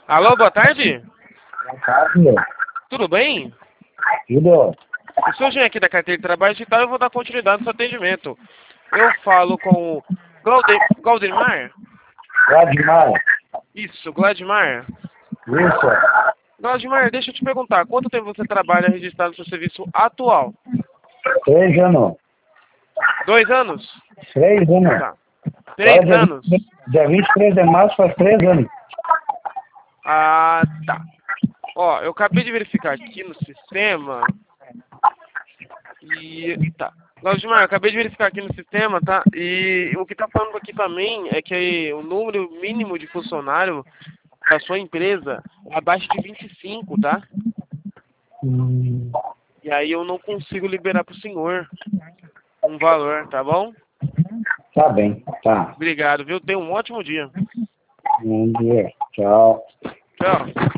Alô, boa tarde? Boa tarde. Tudo bem? Tudo? Eu sou o Jean aqui da Carteira de Trabalho Digital e eu vou dar continuidade no seu atendimento. Eu falo com o Glaudemar? Vladimir. Isso, Gladmar. Isso. Gladmar, deixa eu te perguntar, quanto tempo você trabalha registrado no seu serviço atual? 3 anos. 2 anos? 3 anos. Tá. Agora, 3 anos? dia 23 de março, faz 3 anos. Ah, tá. Ó, eu acabei de verificar aqui no sistema e... Tá. Gladmar, eu acabei de verificar aqui no sistema, tá? E o que tá falando aqui pra mim é que o número mínimo de funcionário da sua empresa é abaixo de 25, tá? Hum, E aí eu não consigo liberar pro senhor um valor, tá bom? Tá bem. Tá. Obrigado, viu? Tenha um ótimo dia. Bom dia. Tchau. Tchau.